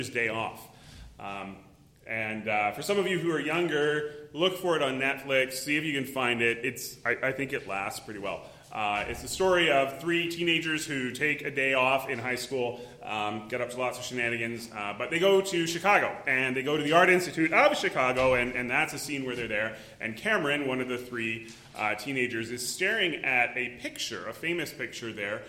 Day Off. For some of you who are younger, look for it on Netflix, see if you can find it. I think it lasts pretty well. It's the story of three teenagers who take a day off in high school, get up to lots of shenanigans, but they go to Chicago, and they go to the Art Institute of Chicago, and that's a scene where they're there. And Cameron, one of the three teenagers, is staring at a picture, a famous picture there,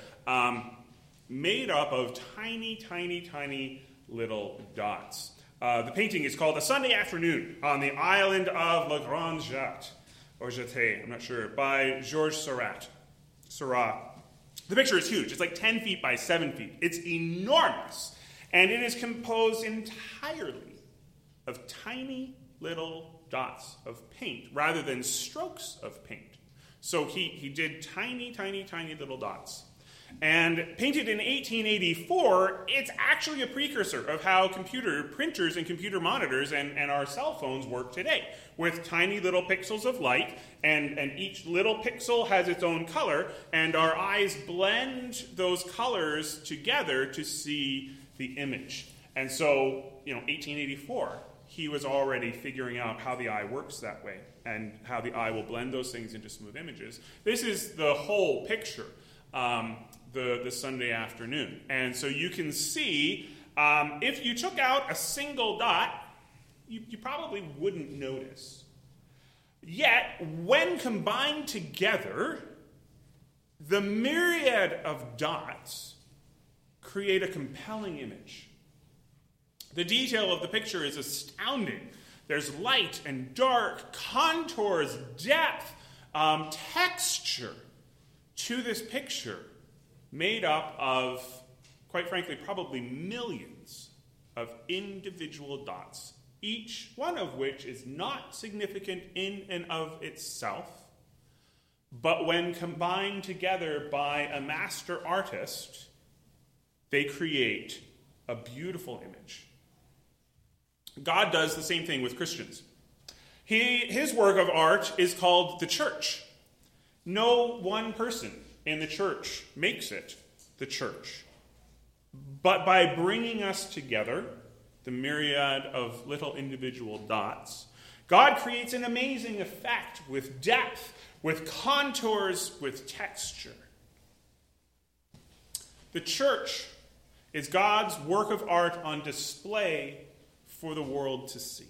made up of tiny, tiny, tiny little dots. The painting is called A Sunday Afternoon on the Island of La Grande Jatte, or Jetée, I'm not sure, by Georges Seurat. The picture is huge. It's like 10 feet by 7 feet. It's enormous. And it is composed entirely of tiny little dots of paint rather than strokes of paint. So he did tiny, tiny, tiny little dots. And painted in 1884, it's actually a precursor of how computer printers and computer monitors and our cell phones work today, with tiny little pixels of light, and each little pixel has its own color, and our eyes blend those colors together to see the image. And so, 1884, he was already figuring out how the eye works that way, and how the eye will blend those things into smooth images. This is the whole picture. The Sunday Afternoon. And so you can see, if you took out a single dot, you probably wouldn't notice. Yet, when combined together, the myriad of dots create a compelling image. The detail of the picture is astounding. There's light and dark, contours, depth, texture to this picture, made up of, quite frankly, probably millions of individual dots, each one of which is not significant in and of itself, but when combined together by a master artist, they create a beautiful image. God does the same thing with Christians. His work of art is called the church. No one person in the church makes it the church. But by bringing us together, the myriad of little individual dots, God creates an amazing effect with depth, with contours, with texture. The church is God's work of art on display for the world to see.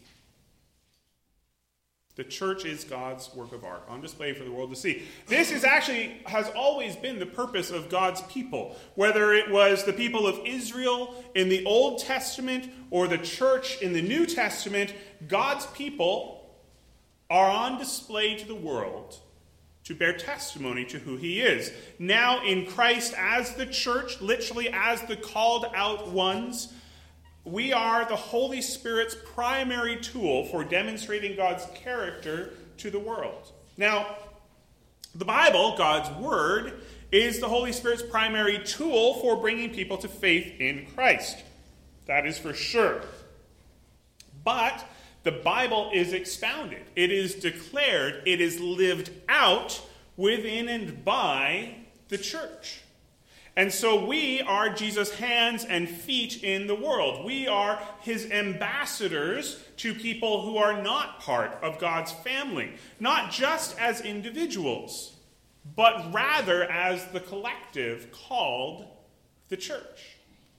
The church is God's work of art on display for the world to see. This has always been the purpose of God's people. Whether it was the people of Israel in the Old Testament or the church in the New Testament, God's people are on display to the world to bear testimony to who he is. Now in Christ as the church, literally as the called out ones, we are the Holy Spirit's primary tool for demonstrating God's character to the world. Now, the Bible, God's Word, is the Holy Spirit's primary tool for bringing people to faith in Christ. That is for sure. But the Bible is expounded. It is declared. It is lived out within and by the church. And so we are Jesus' hands and feet in the world. We are his ambassadors to people who are not part of God's family, not just as individuals, but rather as the collective called the church.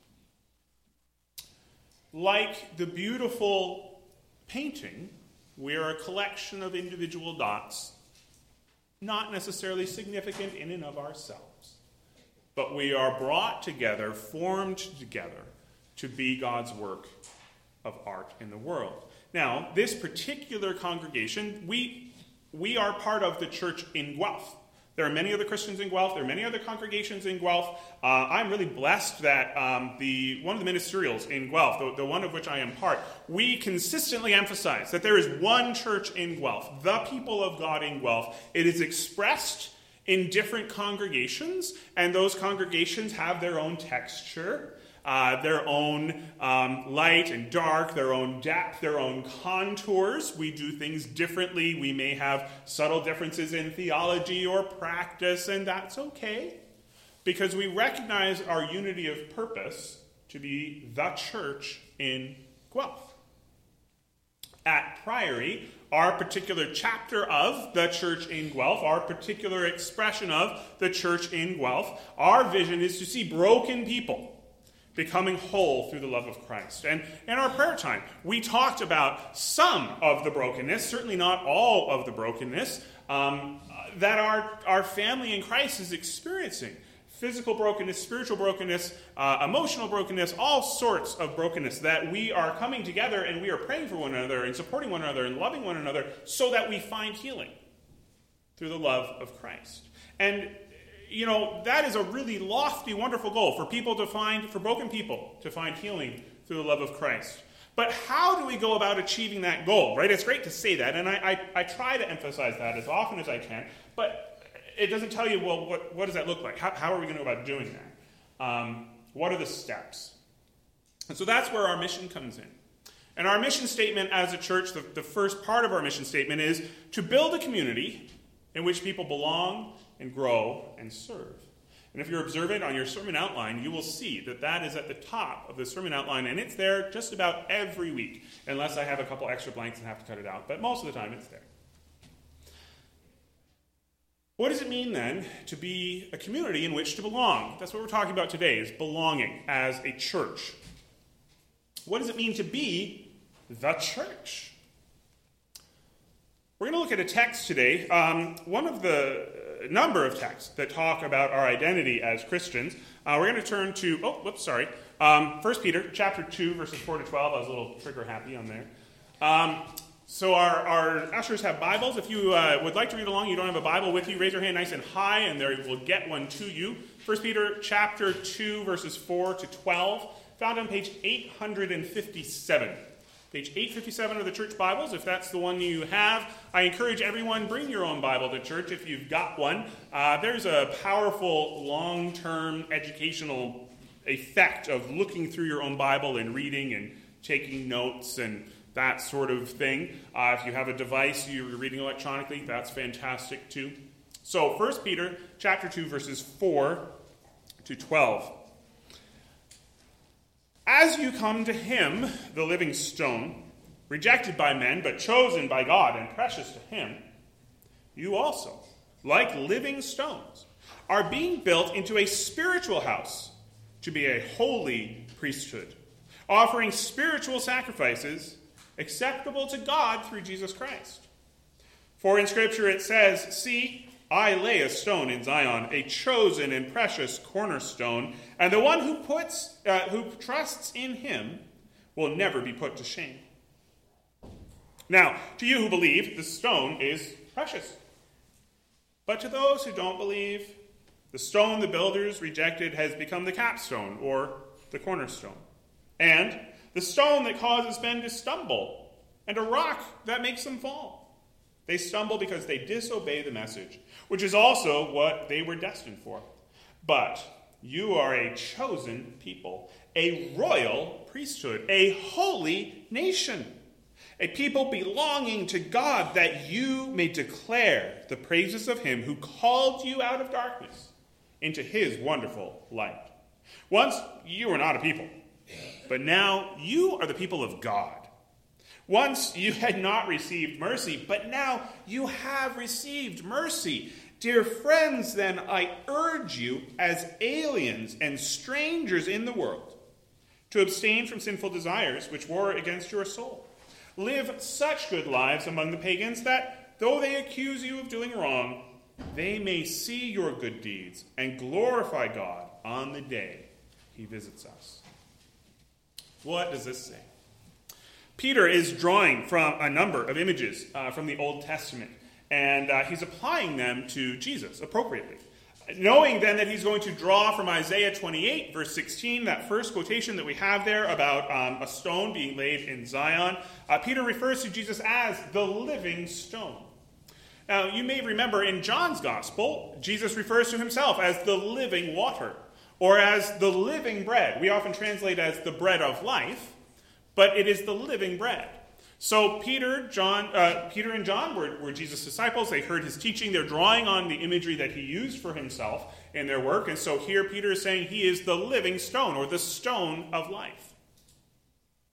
Like the beautiful painting, we are a collection of individual dots, not necessarily significant in and of ourselves. But we are brought together, formed together, to be God's work of art in the world. Now, this particular congregation, we are part of the church in Guelph. There are many other Christians in Guelph. There are many other congregations in Guelph. I'm really blessed that one of the ministerials in Guelph, the one of which I am part, we consistently emphasize that there is one church in Guelph, the people of God in Guelph. It is expressed in different congregations, and those congregations have their own texture, their own light and dark, their own depth, their own contours. We do things differently. We may have subtle differences in theology or practice, and that's okay, because we recognize our unity of purpose to be the church in Guelph. At Priory, our particular chapter of the church in Guelph, our particular expression of the church in Guelph, our vision is to see broken people becoming whole through the love of Christ. And in our prayer time, we talked about some of the brokenness, certainly not all of the brokenness, that our family in Christ is experiencing. Physical brokenness, spiritual brokenness, emotional brokenness, all sorts of brokenness that we are coming together and we are praying for one another and supporting one another and loving one another so that we find healing through the love of Christ. And that is a really lofty, wonderful goal for broken people to find healing through the love of Christ. But how do we go about achieving that goal, right? It's great to say that, and I try to emphasize that as often as I can, but it doesn't tell you, well, what does that look like? How are we going to go about doing that? What are the steps? And so that's where our mission comes in. And our mission statement as a church, the first part of our mission statement is to build a community in which people belong and grow and serve. And if you're observant on your sermon outline, you will see that is at the top of the sermon outline, and it's there just about every week, unless I have a couple extra blanks and have to cut it out. But most of the time, it's there. What does it mean, then, to be a community in which to belong? That's what we're talking about today, is belonging as a church. What does it mean to be the church? We're going to look at a text today, one of the number of texts that talk about our identity as Christians. We're going to turn to, 1 Peter chapter 2, verses 4 to 12. I was a little trigger happy on there. So our ushers have Bibles. If you would like to read along, you don't have a Bible with you, raise your hand nice and high, and they will get one to you. 1 Peter chapter 2, verses 4 to 12, found on page 857. Page 857 of the church Bibles, if that's the one you have. I encourage everyone, bring your own Bible to church if you've got one. There's a powerful, long-term educational effect of looking through your own Bible and reading and taking notes and that sort of thing. If you have a device you're reading electronically, that's fantastic too. So 1 Peter chapter 2, verses 4 to 12. As you come to him, the living stone, rejected by men, but chosen by God and precious to him, you also, like living stones, are being built into a spiritual house to be a holy priesthood, offering spiritual sacrifices acceptable to God through Jesus Christ. For in Scripture it says, "See, I lay a stone in Zion, a chosen and precious cornerstone, and the one who trusts in him will never be put to shame." Now, to you who believe, the stone is precious. But to those who don't believe, the stone the builders rejected has become the capstone, or the cornerstone, and the stone that causes men to stumble, and a rock that makes them fall. They stumble because they disobey the message, which is also what they were destined for. But you are a chosen people, a royal priesthood, a holy nation, a people belonging to God, that you may declare the praises of him who called you out of darkness into his wonderful light. Once you were not a people, but now you are the people of God. Once you had not received mercy, but now you have received mercy. Dear friends, then, I urge you as aliens and strangers in the world to abstain from sinful desires which war against your soul. Live such good lives among the pagans that, though they accuse you of doing wrong, they may see your good deeds and glorify God on the day he visits us. What does this say? Peter is drawing from a number of images from the Old Testament, and he's applying them to Jesus appropriately. Knowing then that he's going to draw from Isaiah 28, verse 16, that first quotation that we have there about a stone being laid in Zion, Peter refers to Jesus as the living stone. Now, you may remember in John's Gospel, Jesus refers to himself as the living water, or as the living bread. We often translate as the bread of life, but it is the living bread. So Peter and John were Jesus' disciples. They heard his teaching. They're drawing on the imagery that he used for himself in their work. And so here Peter is saying he is the living stone, or the stone of life.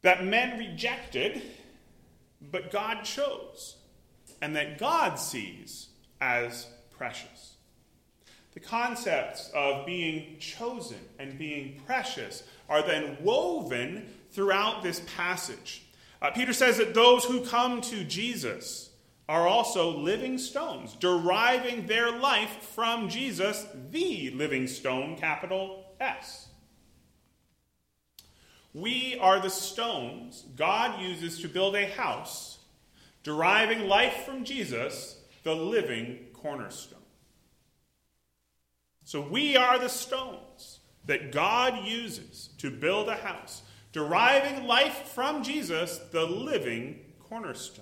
that men rejected, but God chose, and that God sees as precious. The concepts of being chosen and being precious are then woven throughout this passage. Peter says that those who come to Jesus are also living stones, deriving their life from Jesus, the living stone, capital S. We are the stones God uses to build a house, deriving life from Jesus, the living cornerstone. So we are the stones that God uses to build a house, deriving life from Jesus, the living cornerstone.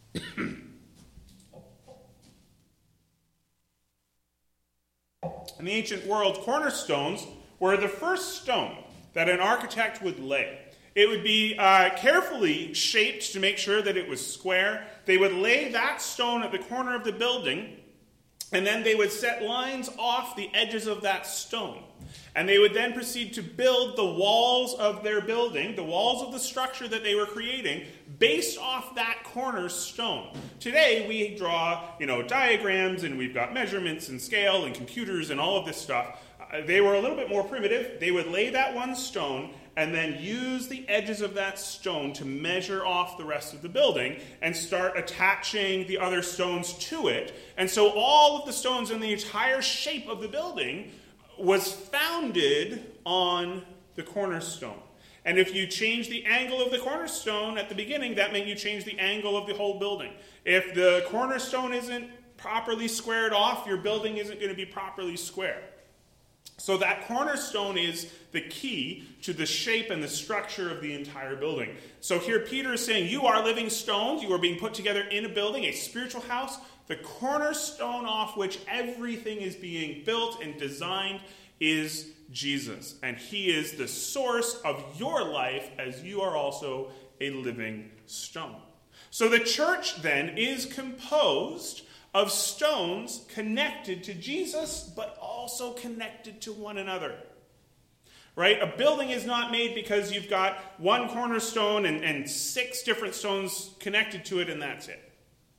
In the ancient world, cornerstones were the first stone that an architect would lay. It would be carefully shaped to make sure that it was square. They would lay that stone at the corner of the building, and then they would set lines off the edges of that stone. And they would then proceed to build the walls of their building, the walls of the structure that they were creating, based off that cornerstone. Today, we draw, diagrams, and we've got measurements and scale and computers and all of this stuff. They were a little bit more primitive. They would lay that one stone and then use the edges of that stone to measure off the rest of the building and start attaching the other stones to it. And so all of the stones in the entire shape of the building was founded on the cornerstone. And if you change the angle of the cornerstone at the beginning, that meant you change the angle of the whole building. If the cornerstone isn't properly squared off, your building isn't going to be properly square. So that cornerstone is the key to the shape and the structure of the entire building. So here Peter is saying, you are living stones. You are being put together in a building, a spiritual house. The cornerstone off which everything is being built and designed is Jesus. And he is the source of your life, as you are also a living stone. So the church then is composed of stones connected to Jesus, but also connected to one another. Right? A building is not made because you've got one cornerstone and 6 different stones connected to it, and that's it.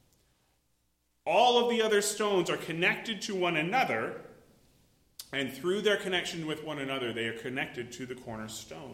All of the other stones are connected to one another, and through their connection with one another, they are connected to the cornerstone.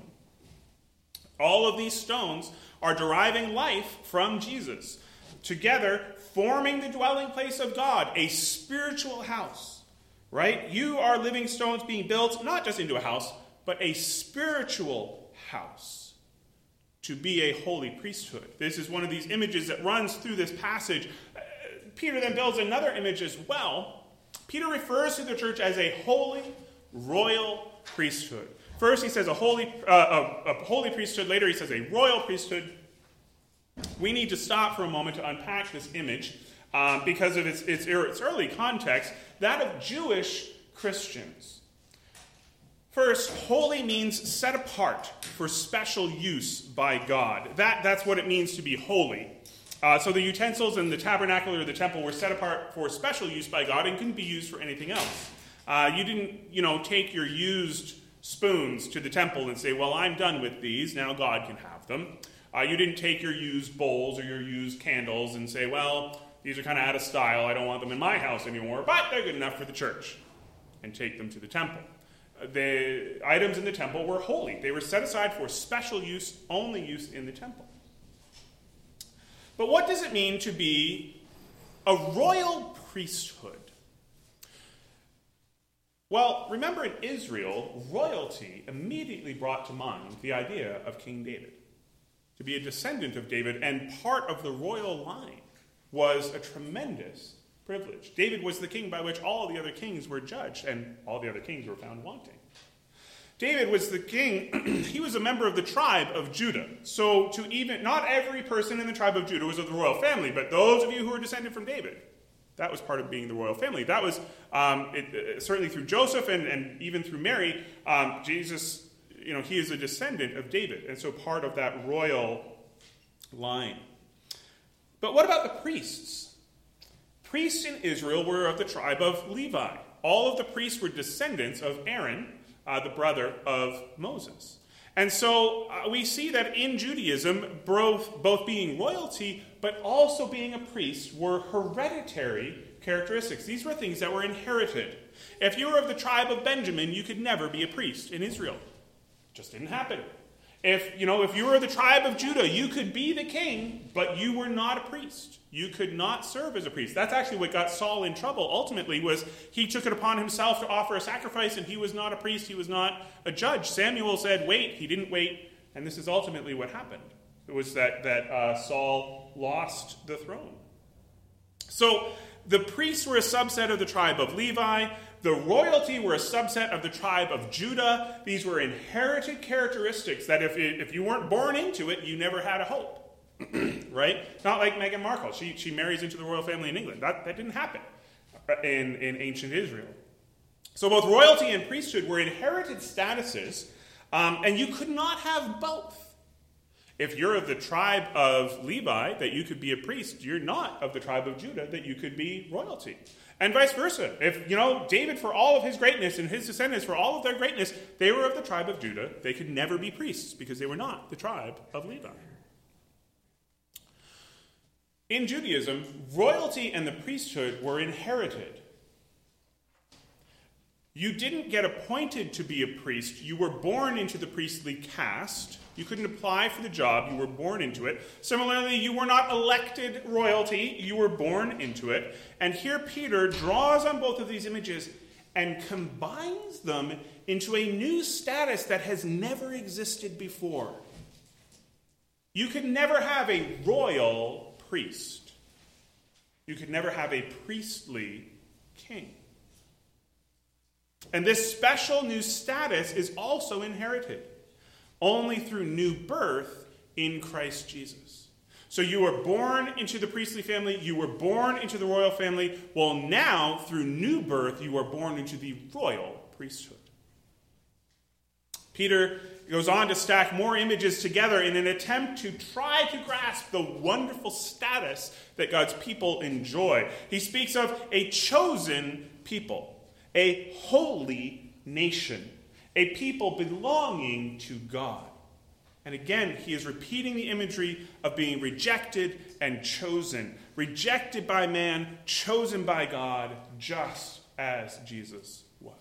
All of these stones are deriving life from Jesus, together forming the dwelling place of God, a spiritual house, right? You are living stones being built not just into a house, but a spiritual house to be a holy priesthood. This is one of these images that runs through this passage. Peter then builds another image as well. Peter refers to the church as a holy, royal priesthood. First he says a holy priesthood. Later he says a royal priesthood. We need to stop for a moment to unpack this image because of its early context, that of Jewish Christians. First, holy means set apart for special use by God. That's what it means to be holy. So the utensils in the tabernacle or the temple were set apart for special use by God and couldn't be used for anything else. You didn't, take your used spoons to the temple and say, well, I'm done with these, now God can have them. You didn't take your used bowls or your used candles and say, well, these are kind of out of style, I don't want them in my house anymore, but they're good enough for the church, and take them to the temple. The items in the temple were holy. They were set aside for special use, only use in the temple. But what does it mean to be a royal priesthood? Well, remember in Israel, royalty immediately brought to mind the idea of King David. To be a descendant of David and part of the royal line was a tremendous privilege. David was the king by which all the other kings were judged, and all the other kings were found wanting. David was the king. He was a member of the tribe of Judah. So not every person in the tribe of Judah was of the royal family, but those of you who were descended from David, that was part of being the royal family. That was certainly through Joseph and even through Mary. Jesus, he is a descendant of David, and so part of that royal line. But what about the priests? Priests in Israel were of the tribe of Levi. All of the priests were descendants of Aaron, the brother of Moses. And so we see that in Judaism, both being royalty but also being a priest were hereditary characteristics. These were things that were inherited. If you were of the tribe of Benjamin, you could never be a priest in Israel. It just didn't happen. If you were of the tribe of Judah, you could be the king, but you were not a priest. You could not serve as a priest. That's actually what got Saul in trouble ultimately, was he took it upon himself to offer a sacrifice, and he was not a priest, he was not a judge. Samuel said, wait, he didn't wait, and this is ultimately what happened. It was that Saul lost the throne. So the priests were a subset of the tribe of Levi. The royalty were a subset of the tribe of Judah. These were inherited characteristics that if you weren't born into it, you never had a hope. Right? Not like Meghan Markle. She marries into the royal family in England. That didn't happen in ancient Israel. So both royalty and priesthood were inherited statuses, and you could not have both. If you're of the tribe of Levi, that you could be a priest, you're not of the tribe of Judah, that you could be royalty. And vice versa. If, David, for all of his greatness, and his descendants, for all of their greatness, they were of the tribe of Judah, they could never be priests because they were not the tribe of Levi. In Judaism, royalty and the priesthood were inherited. You didn't get appointed to be a priest. You were born into the priestly caste. You couldn't apply for the job. You were born into it. Similarly, you were not elected royalty. You were born into it. And here Peter draws on both of these images and combines them into a new status that has never existed before. You could never have a royal priest. You could never have a priestly king. And this special new status is also inherited only through new birth in Christ Jesus. So you were born into the priestly family, you were born into the royal family. Well, now, through new birth, you are born into the royal priesthood. Peter goes on to stack more images together in an attempt to try to grasp the wonderful status that God's people enjoy. He speaks of a chosen people, a holy nation, a people belonging to God. And again, he is repeating the imagery of being rejected and chosen. Rejected by man, chosen by God, just as Jesus was.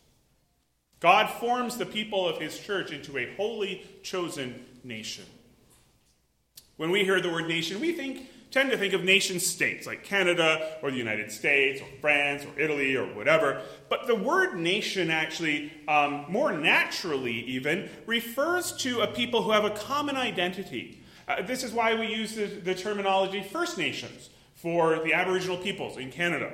God forms the people of his church into a holy, chosen nation. When we hear the word nation, we tend to think of nation states like Canada or the United States or France or Italy or whatever. But the word nation actually, more naturally even, refers to a people who have a common identity. This is why we use the terminology First Nations for the Aboriginal peoples in Canada.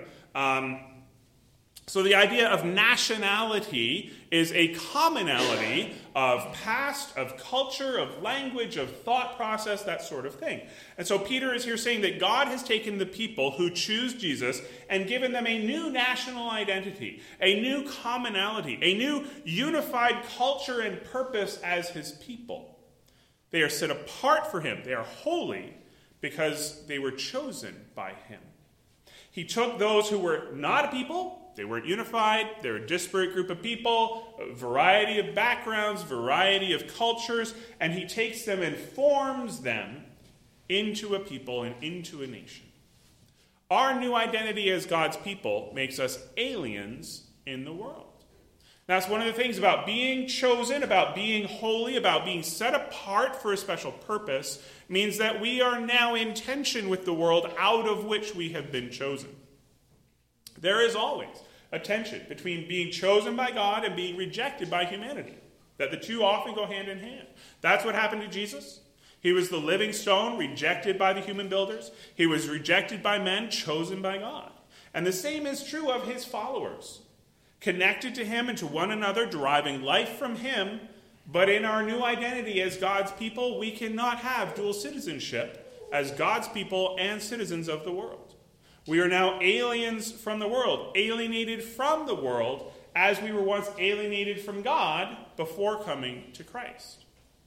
So the idea of nationality is a commonality of past, of culture, of language, of thought process, that sort of thing. And so Peter is here saying that God has taken the people who choose Jesus and given them a new national identity, a new commonality, a new unified culture and purpose as his people. They are set apart for him. They are holy because they were chosen by him. He took those who were not a people. They weren't unified. They were a disparate group of people, a variety of backgrounds, variety of cultures, and he takes them and forms them into a people and into a nation. Our new identity as God's people makes us aliens in the world. That's one of the things about being chosen, about being holy, about being set apart for a special purpose, means that we are now in tension with the world out of which we have been chosen. There is always a tension between being chosen by God and being rejected by humanity, that the two often go hand in hand. That's what happened to Jesus. He was the living stone, rejected by the human builders. He was rejected by men, chosen by God. And the same is true of his followers, connected to him and to one another, deriving life from him. But in our new identity as God's people, we cannot have dual citizenship as God's people and citizens of the world. We are now aliens from the world, alienated from the world, as we were once alienated from God before coming to Christ.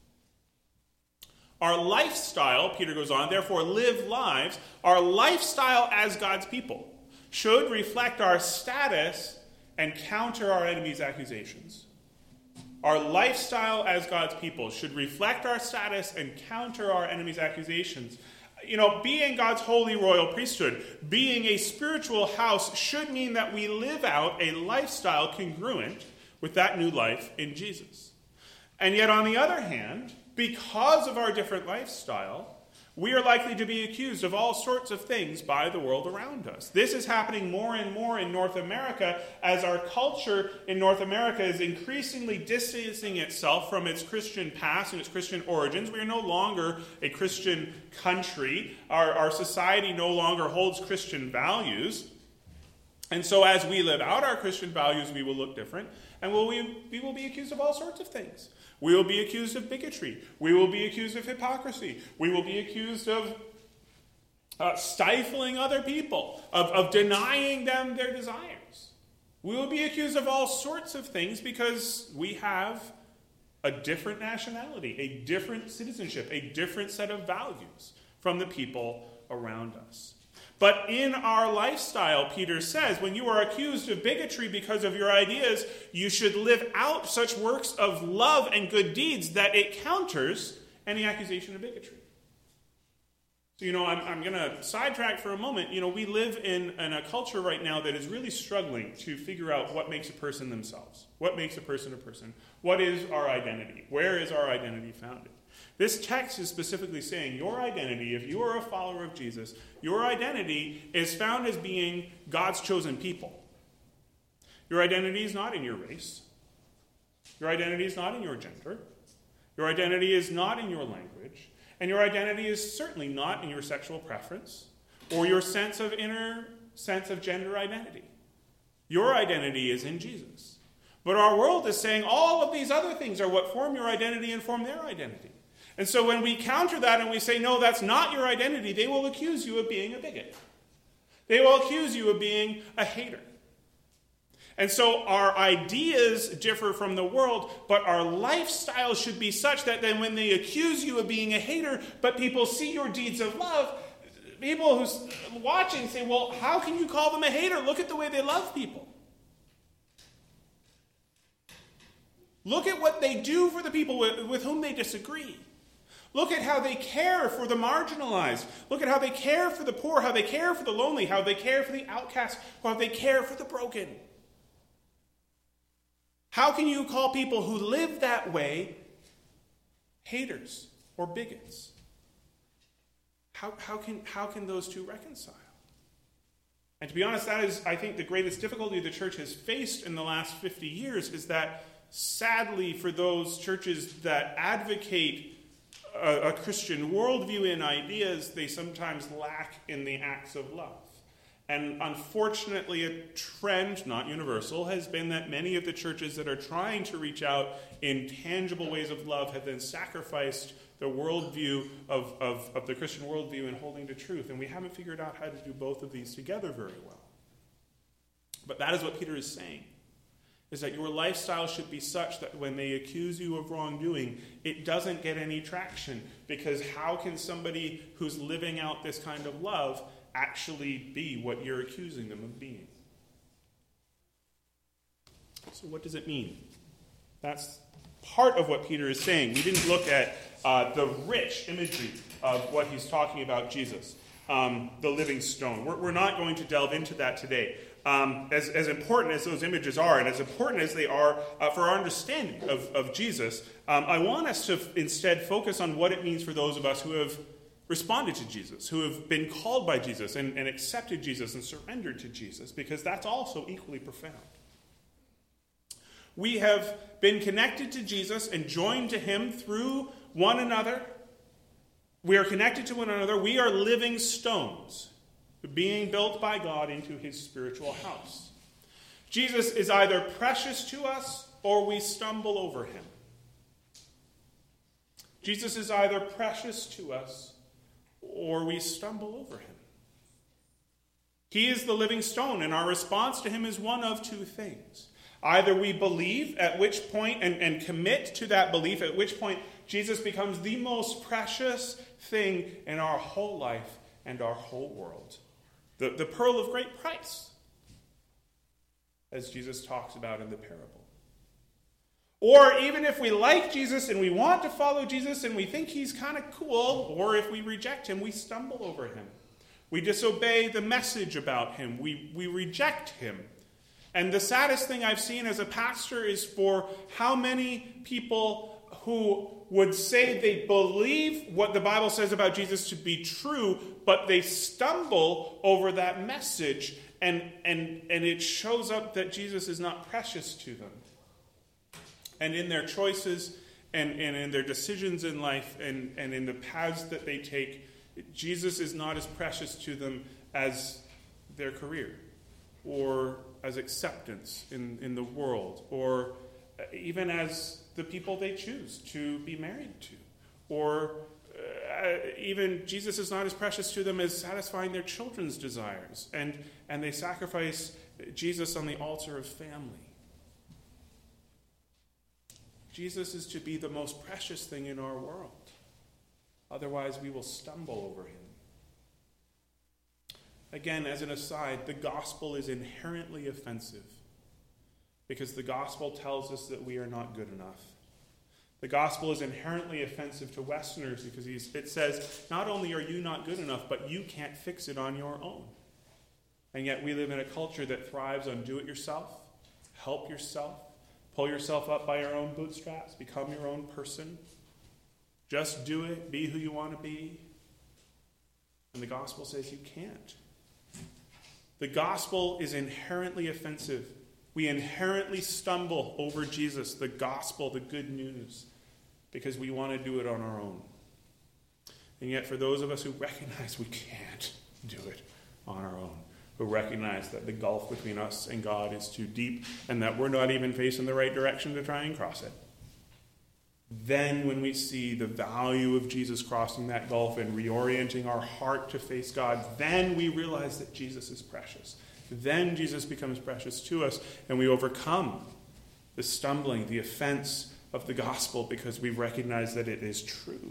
Our lifestyle, Peter goes on, therefore live lives, our lifestyle as God's people should reflect our status and counter our enemies' accusations. Our lifestyle as God's people should reflect our status and counter our enemies' accusations. Being God's holy royal priesthood, being a spiritual house, should mean that we live out a lifestyle congruent with that new life in Jesus. And yet, on the other hand, because of our different lifestyle, we are likely to be accused of all sorts of things by the world around us. This is happening more and more in North America as our culture in North America is increasingly distancing itself from its Christian past and its Christian origins. We are no longer a Christian country. Our society no longer holds Christian values. And so as we live out our Christian values, we will look different, and we will be accused of all sorts of things. We will be accused of bigotry. We will be accused of hypocrisy. We will be accused of stifling other people, of denying them their desires. We will be accused of all sorts of things because we have a different nationality, a different citizenship, a different set of values from the people around us. But in our lifestyle, Peter says, when you are accused of bigotry because of your ideas, you should live out such works of love and good deeds that it counters any accusation of bigotry. So, I'm going to sidetrack for a moment. We live in a culture right now that is really struggling to figure out what makes a person themselves. What makes a person a person? What is our identity? Where is our identity founded? This text is specifically saying your identity, if you are a follower of Jesus, your identity is found as being God's chosen people. Your identity is not in your race. Your identity is not in your gender. Your identity is not in your language. And your identity is certainly not in your sexual preference or your sense of gender identity. Your identity is in Jesus. But our world is saying all of these other things are what form your identity and form their identity. And so when we counter that and we say, no, that's not your identity, they will accuse you of being a bigot. They will accuse you of being a hater. And so our ideas differ from the world, but our lifestyle should be such that then when they accuse you of being a hater, but people see your deeds of love, people who's watching say, well, how can you call them a hater? Look at the way they love people. Look at what they do for the people with whom they disagree. Look at how they care for the marginalized. Look at how they care for the poor, how they care for the lonely, how they care for the outcast, how they care for the broken. How can you call people who live that way haters or bigots? How can those two reconcile? And to be honest, that is, I think, the greatest difficulty the church has faced in the last 50 years is that, sadly, for those churches that advocate a Christian worldview and ideas, they sometimes lack in the acts of love. And unfortunately, a trend, not universal, has been that many of the churches that are trying to reach out in tangible ways of love have then sacrificed the worldview of the Christian worldview in holding to truth. And we haven't figured out how to do both of these together very well. But that is what Peter is saying, is that your lifestyle should be such that when they accuse you of wrongdoing, it doesn't get any traction. Because how can somebody who's living out this kind of love actually be what you're accusing them of being? So what does it mean? That's part of what Peter is saying. We didn't look at the rich imagery of what he's talking about Jesus, the living stone. We're not going to delve into that today. As important as those images are, and as important as they are for our understanding of Jesus, I want us to instead focus on what it means for those of us who have responded to Jesus, who have been called by Jesus and accepted Jesus and surrendered to Jesus, because that's also equally profound. We have been connected to Jesus and joined to him through one another. We are connected to one another. We are living stones being built by God into his spiritual house. Jesus is either precious to us or we stumble over him. Jesus is either precious to us or we stumble over him. He is the living stone, and our response to him is one of two things. Either we believe, at which point, and commit to that belief, at which point Jesus becomes the most precious thing in our whole life and our whole world. The pearl of great price, as Jesus talks about in the parable. Or even if we like Jesus and we want to follow Jesus and we think he's kind of cool, or if we reject him, we stumble over him. We disobey the message about him. We reject him. And the saddest thing I've seen as a pastor is for how many people who would say they believe what the Bible says about Jesus to be true, but they stumble over that message, and it shows up that Jesus is not precious to them. And in their choices and in their decisions in life and in the paths that they take, Jesus is not as precious to them as their career or as acceptance in the world or even as the people they choose to be married to. Or even Jesus is not as precious to them as satisfying their children's desires. And they sacrifice Jesus on the altar of family. Jesus is to be the most precious thing in our world. Otherwise, we will stumble over him. Again, as an aside, the gospel is inherently offensive because the gospel tells us that we are not good enough. The gospel is inherently offensive to Westerners because it says, not only are you not good enough, but you can't fix it on your own. And yet we live in a culture that thrives on do-it-yourself, help yourself, pull yourself up by your own bootstraps, become your own person. Just do it, be who you want to be. And the gospel says you can't. The gospel is inherently offensive. We inherently stumble over Jesus, the gospel, the good news, because we want to do it on our own. And yet for those of us who recognize we can't do it on our own, who recognize that the gulf between us and God is too deep and that we're not even facing the right direction to try and cross it, then when we see the value of Jesus crossing that gulf and reorienting our heart to face God, then we realize that Jesus is precious. Then Jesus becomes precious to us, and we overcome the stumbling, the offense of the gospel because we recognize that it is true.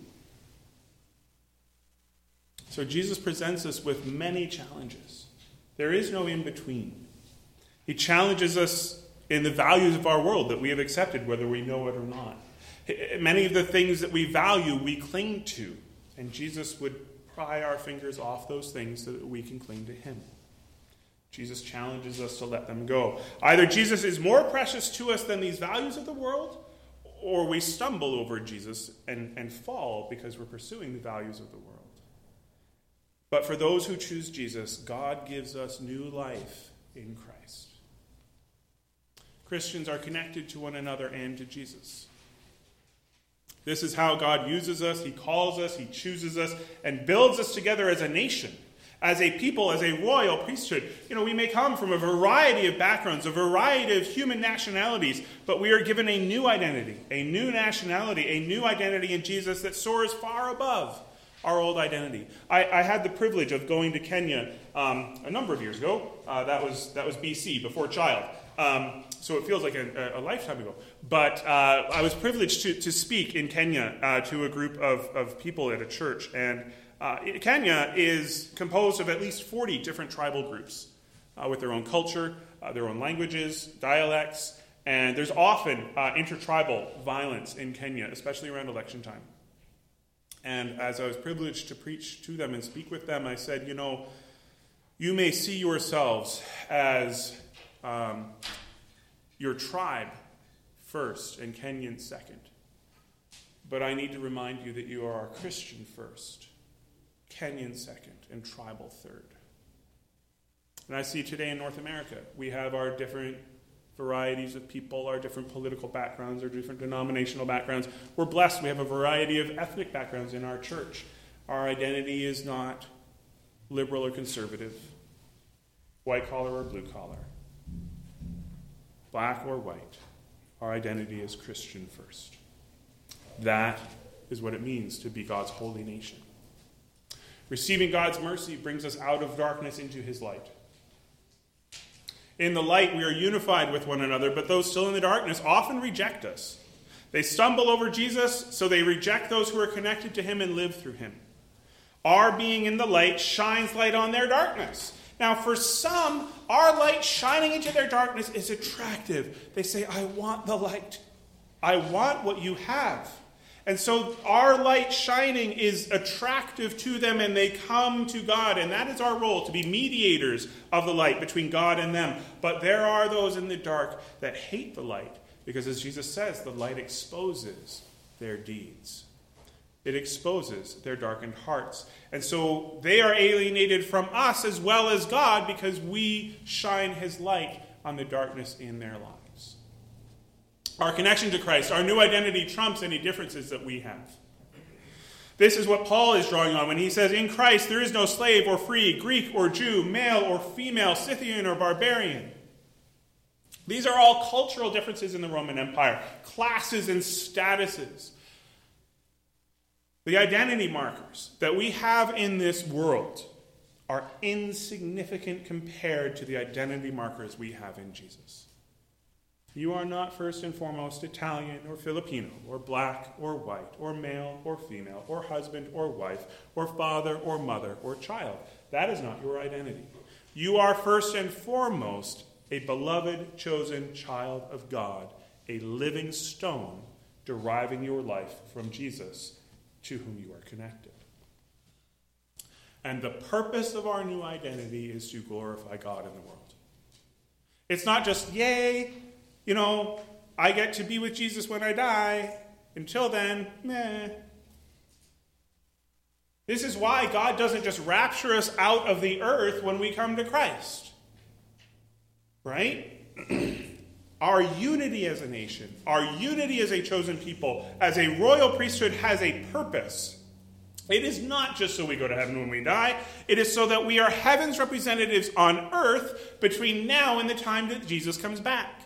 So Jesus presents us with many challenges. There is no in-between. He challenges us in the values of our world that we have accepted, whether we know it or not. Many of the things that we value, we cling to. And Jesus would pry our fingers off those things so that we can cling to him. Jesus challenges us to let them go. Either Jesus is more precious to us than these values of the world, or we stumble over Jesus and fall because we're pursuing the values of the world. But for those who choose Jesus, God gives us new life in Christ. Christians are connected to one another and to Jesus. This is how God uses us. He calls us, he chooses us, and builds us together as a nation, as a people, as a royal priesthood. We may come from a variety of backgrounds, a variety of human nationalities, but we are given a new identity, a new nationality, a new identity in Jesus that soars far above our old identity. I had the privilege of going to Kenya a number of years ago. That was BC, before Child. So it feels like a lifetime ago. But I was privileged to speak in Kenya to a group of people at a church. And Kenya is composed of at least 40 different tribal groups with their own culture, their own languages, dialects. And there's often intertribal violence in Kenya, especially around election time. And as I was privileged to preach to them and speak with them, I said, you may see yourselves as your tribe first and Kenyan second. But I need to remind you that you are a Christian first, Kenyan second, and tribal third. And I see today in North America, we have our different varieties of people, our different political backgrounds, our different denominational backgrounds. We're blessed. We have a variety of ethnic backgrounds in our church. Our identity is not liberal or conservative, white collar or blue collar, black or white. Our identity is Christian first. That is what it means to be God's holy nation. Receiving God's mercy brings us out of darkness into his light. In the light, we are unified with one another, but those still in the darkness often reject us. They stumble over Jesus, so they reject those who are connected to him and live through him. Our being in the light shines light on their darkness. Now, for some, our light shining into their darkness is attractive. They say, I want the light. I want what you have. And so our light shining is attractive to them, and they come to God. And that is our role, to be mediators of the light between God and them. But there are those in the dark that hate the light, because as Jesus says, the light exposes their deeds. It exposes their darkened hearts. And so they are alienated from us as well as God, because we shine his light on the darkness in their lives. Our connection to Christ, our new identity, trumps any differences that we have. This is what Paul is drawing on when he says, in Christ there is no slave or free, Greek or Jew, male or female, Scythian or barbarian. These are all cultural differences in the Roman Empire, classes and statuses. The identity markers that we have in this world are insignificant compared to the identity markers we have in Jesus. You are not first and foremost Italian or Filipino or black or white or male or female or husband or wife or father or mother or child. That is not your identity. You are first and foremost a beloved, chosen child of God, a living stone deriving your life from Jesus, to whom you are connected. And the purpose of our new identity is to glorify God in the world. It's not just, yay, I get to be with Jesus when I die. Until then, meh. This is why God doesn't just rapture us out of the earth when we come to Christ. Right? Our unity as a nation, our unity as a chosen people, as a royal priesthood has a purpose. It is not just so we go to heaven when we die. It is so that we are heaven's representatives on earth between now and the time that Jesus comes back.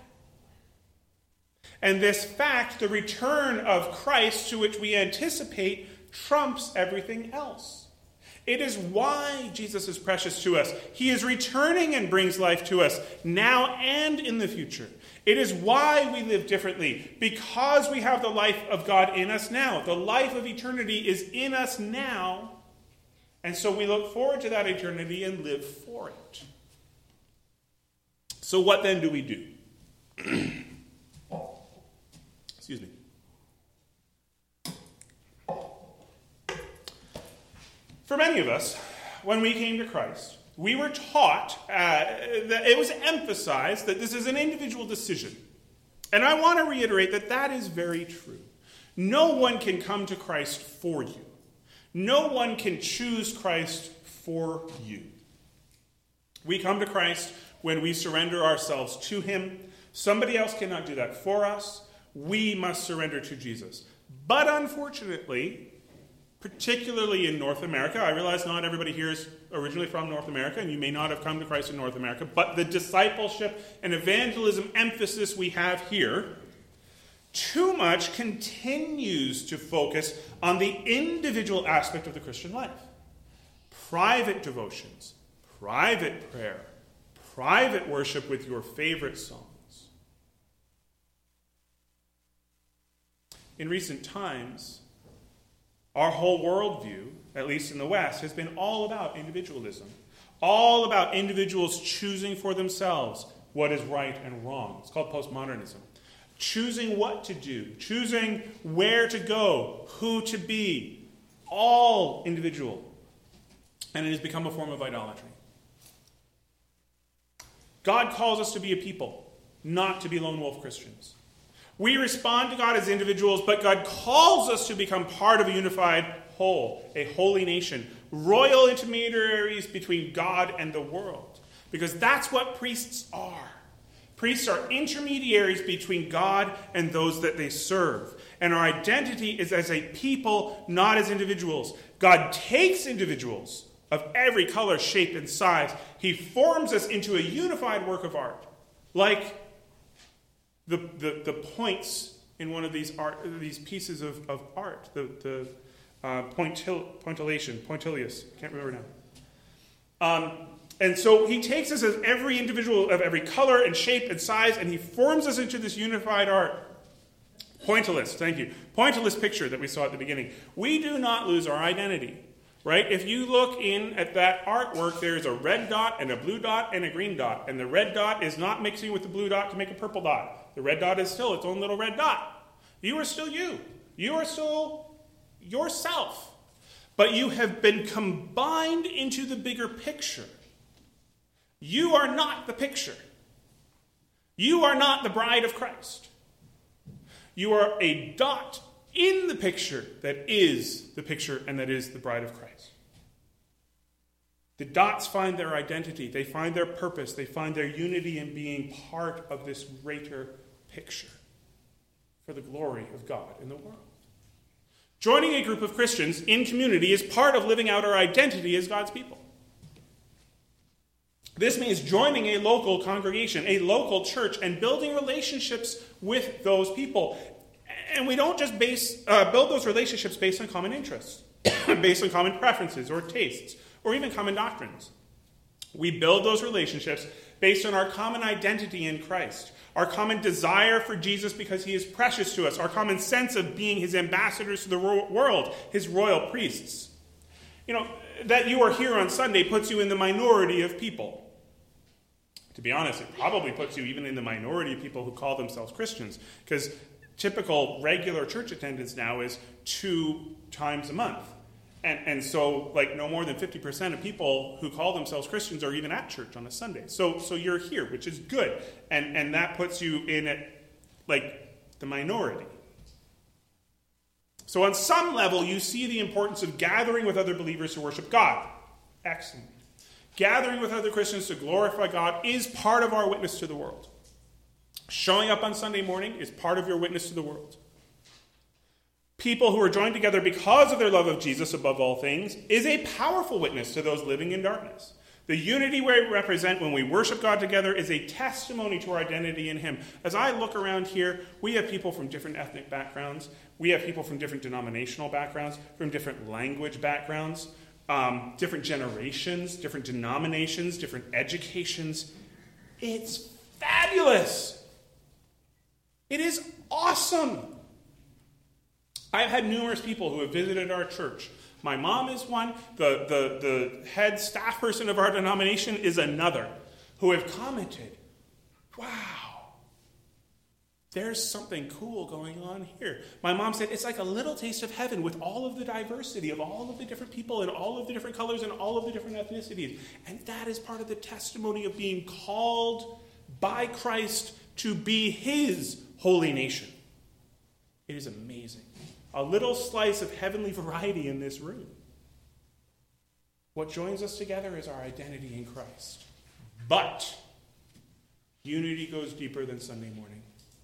And this fact, the return of Christ to which we anticipate, trumps everything else. It is why Jesus is precious to us. He is returning and brings life to us now and in the future. It is why we live differently, because we have the life of God in us now. The life of eternity is in us now, and so we look forward to that eternity and live for it. So what then do we do? Excuse me. For many of us, when we came to Christ, we were taught, that it was emphasized that this is an individual decision. And I want to reiterate that that is very true. No one can come to Christ for you. No one can choose Christ for you. We come to Christ when we surrender ourselves to him. Somebody else cannot do that for us. We must surrender to Jesus. But unfortunately, particularly in North America, I realize not everybody here is originally from North America, and you may not have come to Christ in North America, but the discipleship and evangelism emphasis we have here too much continues to focus on the individual aspect of the Christian life. Private devotions, private prayer, private worship with your favorite songs. In recent times, our whole worldview, at least in the West, has been all about individualism. All about individuals choosing for themselves what is right and wrong. It's called postmodernism. Choosing what to do, choosing where to go, who to be. All individual. And it has become a form of idolatry. God calls us to be a people, not to be lone wolf Christians. We respond to God as individuals, but God calls us to become part of a unified whole, a holy nation, royal intermediaries between God and the world. Because that's what priests are. Priests are intermediaries between God and those that they serve. And our identity is as a people, not as individuals. God takes individuals of every color, shape, and size. He forms us into a unified work of art, like the points in one of these pieces of art, the pointillus, can't remember now. And so he takes us as every individual of every color and shape and size, and he forms us into this unified art. Pointillus, thank you. Pointillus picture that we saw at the beginning. We do not lose our identity. Right? If you look in at that artwork, there is a red dot and a blue dot and a green dot. And the red dot is not mixing with the blue dot to make a purple dot. The red dot is still its own little red dot. You are still you. You are still yourself. But you have been combined into the bigger picture. You are not the picture. You are not the bride of Christ. You are a dot in the picture that is the picture and that is the bride of Christ. The dots find their identity. They find their purpose. They find their unity in being part of this greater picture for the glory of God in the world. Joining a group of Christians in community is part of living out our identity as God's people. This means joining a local congregation, a local church, and building relationships with those people. And we don't just build those relationships based on common interests, based on common preferences or tastes, or even common doctrines. We build those relationships based on our common identity in Christ, our common desire for Jesus because he is precious to us, our common sense of being his ambassadors to the world, his royal priests. You know, that you are here on Sunday puts you in the minority of people. To be honest, it probably puts you even in the minority of people who call themselves Christians, because typical regular church attendance now is 2 times a month. And so, like, no more than 50% of people who call themselves Christians are even at church on a Sunday. So you're here, which is good. And that puts you in, the minority. So on some level, you see the importance of gathering with other believers who worship God. Excellent. Gathering with other Christians to glorify God is part of our witness to the world. Showing up on Sunday morning is part of your witness to the world. People who are joined together because of their love of Jesus above all things is a powerful witness to those living in darkness. The unity we represent when we worship God together is a testimony to our identity in him. As I look around here, we have people from different ethnic backgrounds. We have people from different denominational backgrounds, from different language backgrounds, different generations, different denominations, different educations. It's fabulous. It is awesome. I've had numerous people who have visited our church. My mom is one. The head staff person of our denomination is another, who have commented, wow, there's something cool going on here. My mom said, it's like a little taste of heaven with all of the diversity of all of the different people and all of the different colors and all of the different ethnicities. And that is part of the testimony of being called by Christ to be his holy nation. It is amazing. A little slice of heavenly variety in this room. What joins us together is our identity in Christ. But unity goes deeper than Sunday morning.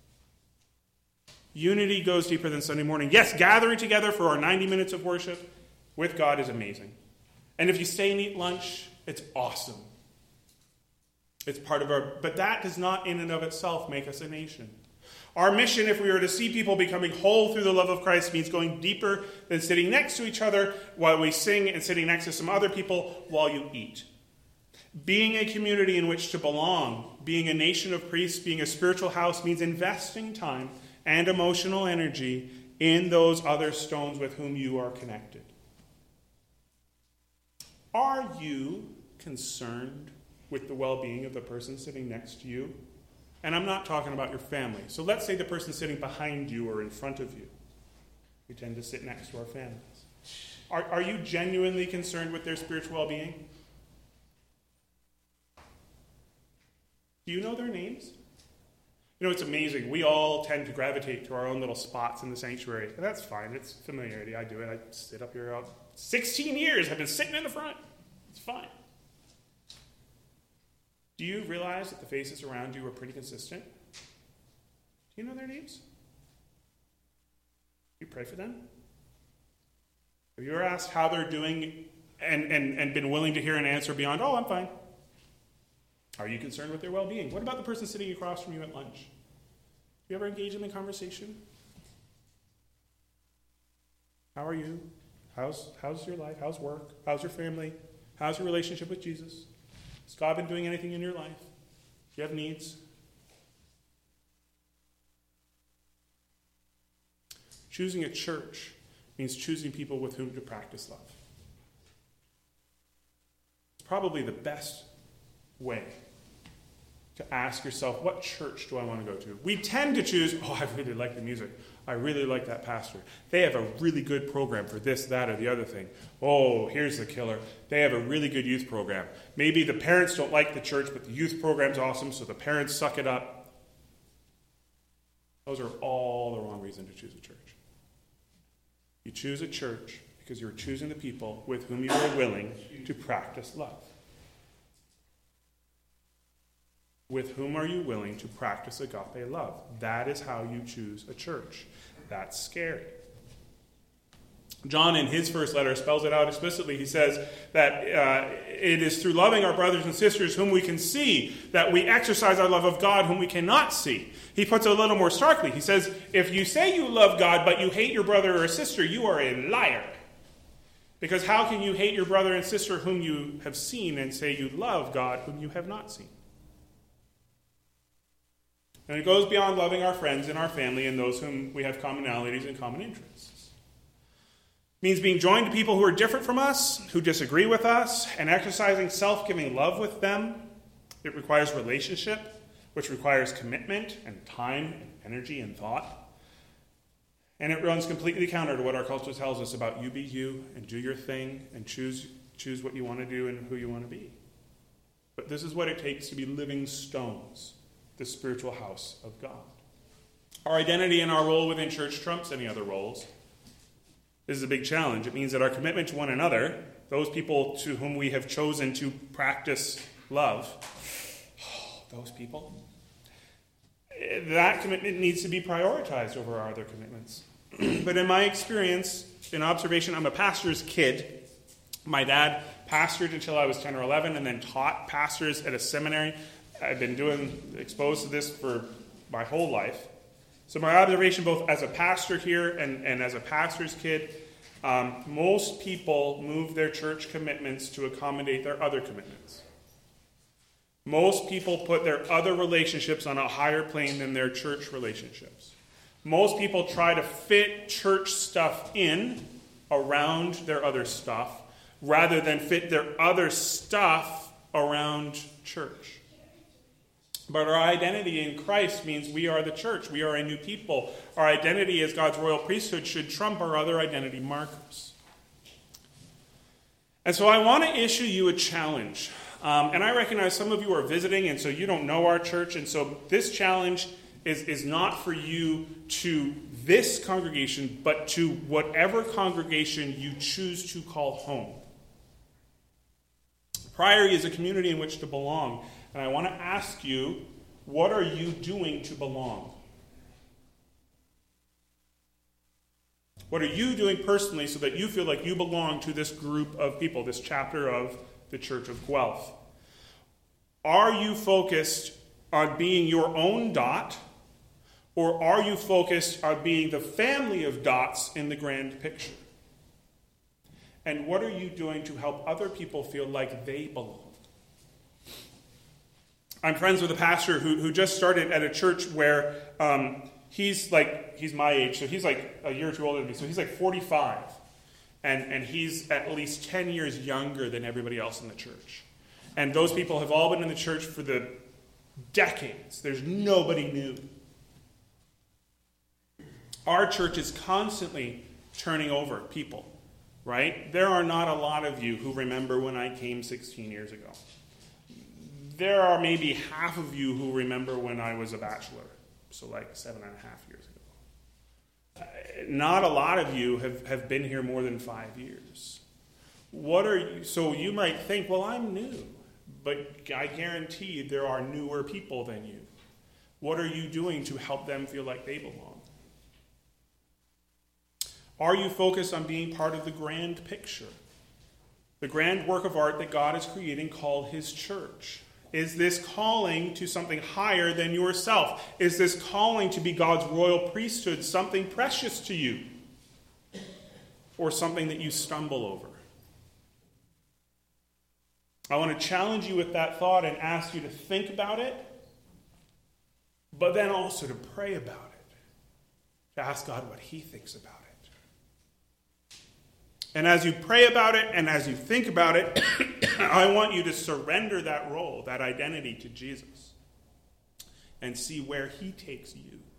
Unity goes deeper than Sunday morning. Yes, gathering together for our 90 minutes of worship with God is amazing. And if you stay and eat lunch, it's awesome. It's part of but that does not in and of itself make us a nation. Our mission, if we are to see people becoming whole through the love of Christ, means going deeper than sitting next to each other while we sing and sitting next to some other people while you eat. Being a community in which to belong, being a nation of priests, being a spiritual house means investing time and emotional energy in those other stones with whom you are connected. Are you concerned with the well-being of the person sitting next to you? And I'm not talking about your family. So let's say the person sitting behind you or in front of you. We tend to sit next to our families. Are you genuinely concerned with their spiritual well-being? Do you know their names? You know, it's amazing. We all tend to gravitate to our own little spots in the sanctuary. And that's fine. It's familiarity. I do it. I sit up here 16 years. I've been sitting in the front. It's fine. Do you realize that the faces around you are pretty consistent? Do you know their names? Do you pray for them? Have you ever asked how they're doing and been willing to hear an answer beyond, oh, I'm fine? Are you concerned with their well-being? What about the person sitting across from you at lunch? Do you ever engage them in conversation? How are you? How's your life? How's work? How's your family? How's your relationship with Jesus? Has God been doing anything in your life? Do you have needs? Choosing a church means choosing people with whom to practice love. It's probably the best way to ask yourself, what church do I want to go to? We tend to choose, oh, I really like the music. I really like that pastor. They have a really good program for this, that, or the other thing. Oh, here's the killer. They have a really good youth program. Maybe the parents don't like the church, but the youth program's awesome, so the parents suck it up. Those are all the wrong reason to choose a church. You choose a church because you're choosing the people with whom you are willing to practice love. With whom are you willing to practice agape love? That is how you choose a church. That's scary. John, in his first letter, spells it out explicitly. He says that it is through loving our brothers and sisters whom we can see that we exercise our love of God whom we cannot see. He puts it a little more starkly. He says, if you say you love God but you hate your brother or sister, you are a liar. Because how can you hate your brother and sister whom you have seen and say you love God whom you have not seen? And it goes beyond loving our friends and our family and those whom we have commonalities and common interests. It means being joined to people who are different from us, who disagree with us, and exercising self-giving love with them. It requires relationship, which requires commitment and time and energy and thought. And it runs completely counter to what our culture tells us about you be you and do your thing and choose what you want to do and who you want to be. But this is what it takes to be living stones, the spiritual house of God. Our identity and our role within church trumps any other roles. This is a big challenge. It means that our commitment to one another, those people to whom we have chosen to practice love, those people, that commitment needs to be prioritized over our other commitments. But in my experience, in observation, I'm a pastor's kid. My dad pastored until I was 10 or 11 and then taught pastors at a seminary. I've been exposed to this for my whole life. So my observation, both as a pastor here and as a pastor's kid, most people move their church commitments to accommodate their other commitments. Most people put their other relationships on a higher plane than their church relationships. Most people try to fit church stuff in around their other stuff rather than fit their other stuff around church. But our identity in Christ means we are the church. We are a new people. Our identity as God's royal priesthood should trump our other identity markers. And so I want to issue you a challenge. And I recognize some of you are visiting, and so you don't know our church. And so this challenge is not for you to this congregation, but to whatever congregation you choose to call home. Priory is a community in which to belong. And I want to ask you, what are you doing to belong? What are you doing personally so that you feel like you belong to this group of people, this chapter of the Church of Guelph? Are you focused on being your own dot, or are you focused on being the family of dots in the grand picture? And what are you doing to help other people feel like they belong? I'm friends with a pastor who just started at a church where he's my age, so he's like a year or two older than me, so he's like 45. And he's at least 10 years younger than everybody else in the church. And those people have all been in the church for the decades. There's nobody new. Our church is constantly turning over people, right? There are not a lot of you who remember when I came 16 years ago. There are maybe half of you who remember when I was a bachelor, so like 7.5 years ago. Not a lot of you have been here more than 5 years. What are you? So you might think, well, I'm new, but I guarantee there are newer people than you. What are you doing to help them feel like they belong? Are you focused on being part of the grand picture? The grand work of art that God is creating called His church? Is this calling to something higher than yourself? Is this calling to be God's royal priesthood something precious to you? Or something that you stumble over? I want to challenge you with that thought and ask you to think about it, but then also to pray about it. To ask God what He thinks about it. And as you pray about it and as you think about it, I want you to surrender that role, that identity to Jesus, and see where He takes you.